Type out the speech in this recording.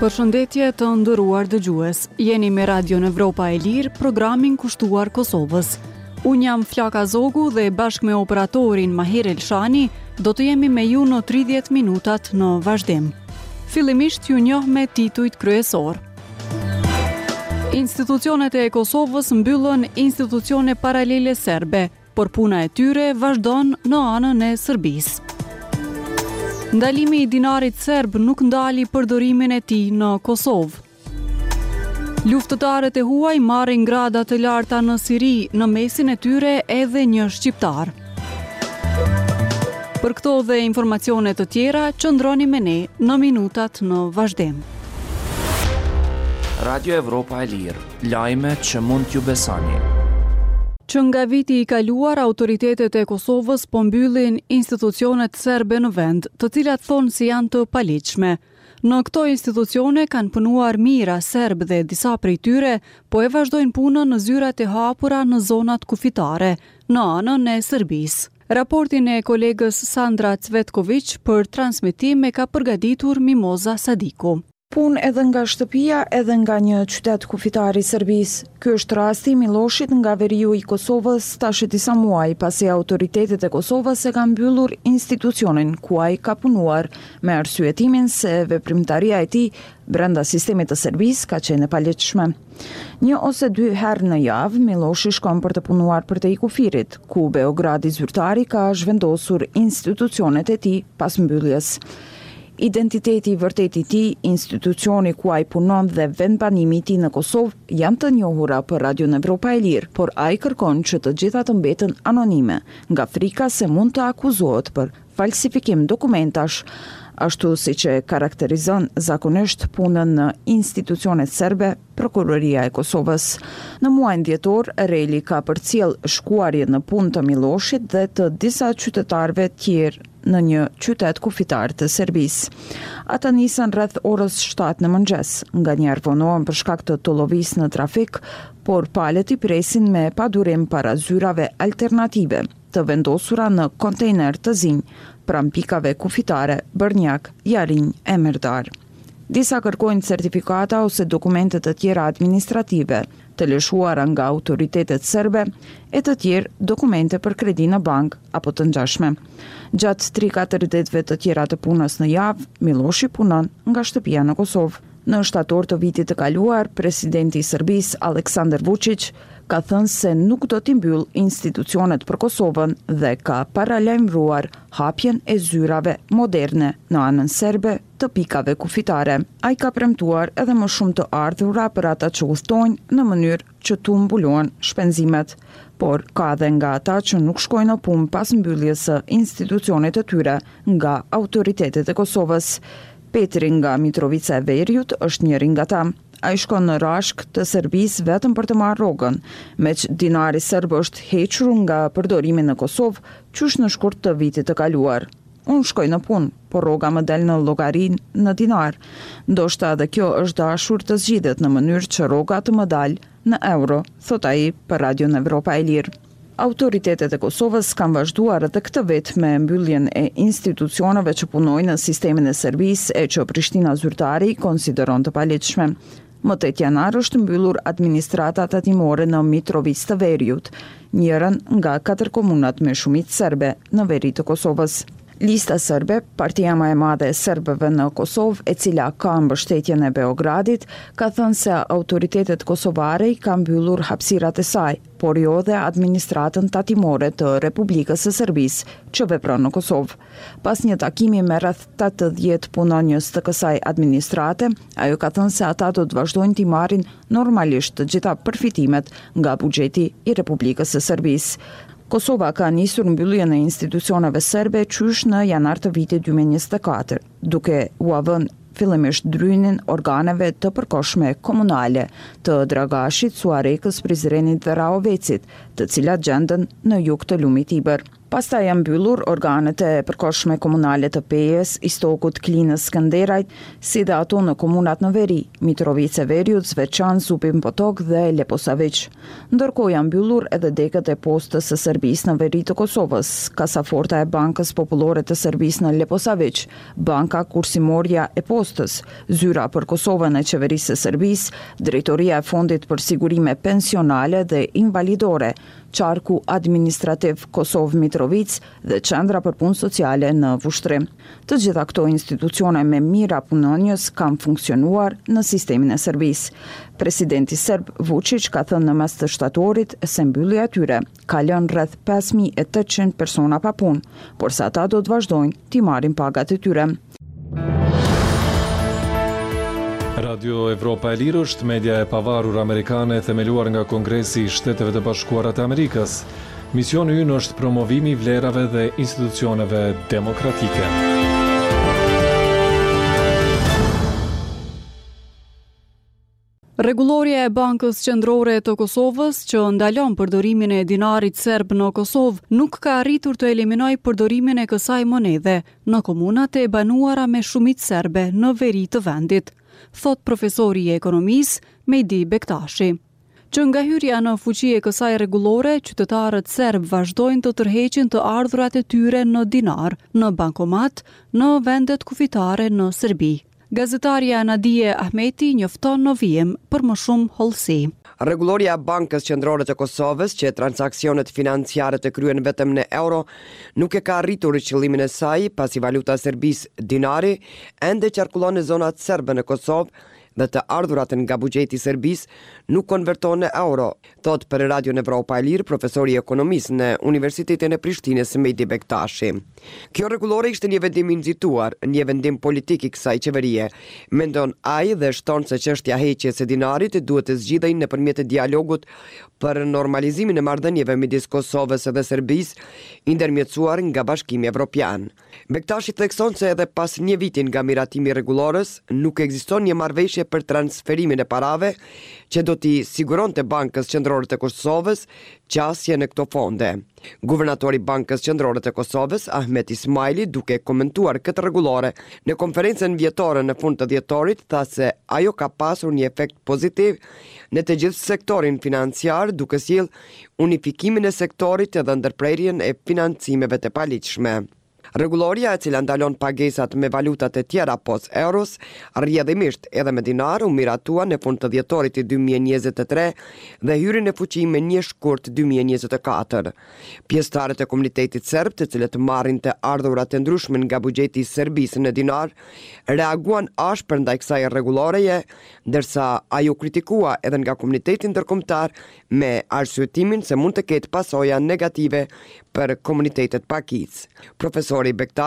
Përshëndetje të nderuar dëgjues. Jeni me Radion Evropa e Lirë, programin kushtuar Kosovës. Unë jam Flaka Zogu dhe bashkë me operatorin Mahir Elshani do të jemi me ju në 30 minutat në vazhdim. Fillimisht ju njoh me titujt kryesor. Institucionet e Kosovës mbyllën institucione paralele serbe, por puna e tyre vazhdon në anën e Serbisë. Ndalimi i dinarit serb nuk ndali përdorimin e tij në Kosovë. Luftëtarët e huaj marrin grada të larta në Siri, në mesin e tyre edhe një shqiptar. Për këto dhe informacione të tjera, qëndroni me ne në minutat në vazhdim. Radio Evropa e Lirë, lajme që mund t'ju besoni. Që nga viti i kaluar, autoritetet e Kosovës po mbyllin institucionet serbe në vend, të cilat thonë si janë të paligjshme. Në këto institucione kanë punuar mijëra serb dhe disa prej tyre, po e vazhdojnë punën në zyrat e hapura në zonat kufitare, në anën e Serbisë. Raportin e kolegës Sandra Cvetković për transmetim e ka përgatitur Mimoza Sadiku. Punë edhe nga shtëpia, edhe nga një qytet kufitar i Serbisë. Ky është rasti Miloshit nga veriu i Kosovës tash disa muaj pasi autoritetet e Kosovës e kanë mbyllur institucionin ku ai ka punuar, me arsyetimin se veprimtaria e tij brenda sistemit të Serbisë ka qenë e paligjshme. 1 ose 2 herë në javë, Miloshi shkon për të punuar për te i kufirit, ku Beogradi zyrtari ka zhvendosur institucionet e tij pas mbylljes. Identiteti i vërtet i tij, institucioni ku ai punon dhe vendbanimi i tij në Kosovë janë të njohura për Radion Evropa e Lirë, por ai kërkon që të gjitha të mbeten anonime, nga frika se mund të akuzohet për falsifikim dokumentash, ashtu siç e karakterizon zakonisht punën në institucionet serbe Prokuroria e Kosovës. Në muajin dhjetor, Reli ka përcjell shkuarje në punë të Miloshit dhe të disa qytetarëve tjerë në një qytet kufitar të Serbisë. Ata nisën rreth orës 7 në mëngjes, nganjëherë vonohen për shkak të tullovisë në trafik, por palët i presin me padurim para zyrave alternative, të vendosura në kontejner të zinj, pranë pikave kufitare Bërnjak, Jarinj e Merdar. Disa kërkojnë certifikata ose dokumente të tjera administrative, të lëshuara nga autoritetet serbe, e të tjerë dokumente për kredi në bank apo të ngjashme. Gjatë 3-4 ditëve të tjera të punës në javë, Miloshi punon nga shtëpia në Kosovë. Në shtator të vitit të kaluar, presidenti i Serbisë Aleksandar Vučić ka thënë se nuk do t'i mbyll institucionet për Kosovën dhe ka paralajmëruar hapjen e zyrave moderne në anën serbe të pikave kufitare. Ai ka premtuar edhe më shumë të ardhura për ata që udhtojnë në mënyrë që t'u mbulohen shpenzimet, por ka edhe nga ata që nuk shkojnë në punë pas mbylljes së institucionet të tyre nga autoritetet e Kosovës. Petri nga Mitrovica e Veriut është njëri nga ta. Ai shkon në Rashk të Serbisë vetëm për të marrë rrogën, meq dinari serb është hequr nga përdorimi në Kosovë, qysh në shkurt të vitit të kaluar. Unë shkoj në punë, por rroga më del në llogarin në dinar. Ndoshta edhe kjo është dashur të zgjidhet në mënyrë që rroga të më dalë në euro, thot ai për Radion Evropa e Lirë. Autoritetet e Kosovës kanë vazhduar edhe këtë vit me mbylljen e institucioneve që punojnë në sistemin e Serbisë e që Prishtina zyrtari konsideron të paligjshme. Më 8 janar është mbyllur administrata tatimore në Mitrovic të Veriut, njërën nga 4 komunat me shumicë serbe në veri të Kosovës. Lista serbe, partia më e madhe e serbëve në Kosovë, e cila ka mbështetjen e Beogradit, ka thënë se autoritetet kosovare i kanë mbyllur hapësirat e saj, por jo dhe administratën tatimore të Republikës së Serbisë që vepron në Kosovë. Pas një takimi me rreth 80 punonjës të kësaj administrate, ajo ka thënë se ata do të vazhdojnë t'i marrin normalisht të gjitha përfitimet nga buxheti i Republikës së Serbisë. Kosova ka nisur mbylljen e institucioneve serbe qysh në janar të vitit 2024, duke u avënë fillimisht drynin organeve të përkohshme komunale të Dragashit, Suarekës, Prizrenit dhe Raovecit, të cilat gjenden në jug të lumit Tiber. Pastaj janë mbyllur organet e përkohshme komunale të Pejës, Istokut, Klinës, Skënderajt, si dhe ato në komunat në veri, Mitrovice, Veriut, Zveçan, Zupin Potok dhe Leposavić. Ndërkohë janë mbyllur edhe dekët e postës së Serbisë në veri të Kosovës, kasaforta e Bankës Popullore të Serbisë në Leposavić, banka kursimorja e postës, zyra për Kosovën e qeverisë së Serbisë, drejtoria e fondit për sigurime pensionale dhe invalidore, qarku administrativ Kosovë Mitrovic dhe qendra për punë sociale në Vushtrim. Të gjitha këto institucione me mira punonjës kanë funksionuar në sistemin e Serbisë. Presidenti serb Vučić ka thënë në mes të shtatorit se mbyllja e tyre ka lënë rreth 5800 persona pa punë, por sa ata do të vazhdojnë t'i marrin pagat e tyre. Radio Evropa e Lirë është media e pavarur amerikane themeluar nga Kongresi i Shteteve të Bashkuara të Amerikës. Misioni ynë është promovimi i vlerave dhe institucioneve demokratike. Rregulloria e Bankës Qendrore të Kosovës, që ndalon përdorimin e dinarit serb në Kosovë, nuk ka arritur të eliminojë përdorimin e kësaj monedhe në komunat e banuara me shumicë serbe në veri të vendit, thot profesori i ekonomisë Mehdi Bektashi. Që nga hyrja në fuqi e kësaj rregullore, qytetarët serb vazhdojnë të tërheqin të ardhurat e tyre në dinar, në bankomat, në vendet kufitare në Serbi. Gazetaria Nadije Ahmeti njofton në vijim për më shumë hollësi. Rregulloria e Bankës Qendrore të Kosovës, që transaksionet financiare të kryen vetëm në euro, nuk e ka arritur qëllimin e saj, pasi valuta e Serbisë, dinari, ende qarkullon në zonat serbe në Kosovë dhe të ardhurat nga buxheti i Serbisë nuk konvertohen në euro, thot për Radio Evropa e Lirë profesori i ekonomisë në Universitetin e Prishtinës Mehdi Bektashi. Kjo rregullore ishte një vendim i nxituar, një vendim politik i kësaj qeverie, mendon ai dhe shton se çështja e heqjes së dinarit duhet të zgjidhej nëpërmjet dialogut për normalizimin e marrëdhënieve midis Kosovës dhe Serbisë, i ndërmjetësuar nga Bashkimi Evropian. Bektashi thekson se edhe pas një viti nga miratimi i rregullores, nuk ekziston një marrëveshje për transferimin e parave që do t'i siguronte Bankës Qendrore të Kosovës qasje në këto fonde. Guvernatori Bankës Qendrore të Kosovës, Ahmet Ismaili, duke komentuar këtë rregullore në konferencën vjetore në fund të dhjetorit, tha se ajo ka pasur një efekt pozitiv në të gjithë sektorin financiar, duke sjellë unifikimin e sektorit edhe ndërprerjen e financimeve të paligjshme. Rregulloria, e cila ndalon pagesat me valutat e tjera pos euros, rrjedhimisht edhe me dinar, u miratua në fund të dhjetorit të 2023 dhe hyri në fuqi me 1 shkurt 2024. Pjesëtarët e komunitetit serb, të cilët marrin të ardhurat e ndryshme nga buxheti i Serbisë në dinar, reaguan ashpër ndaj kësaj rregulloreje, ndërsa ajo kritikua edhe nga komuniteti ndërkombëtar me arsyetimin se mund të ketë pasoja negative për komunitetet pakicë. Profesori Bektashi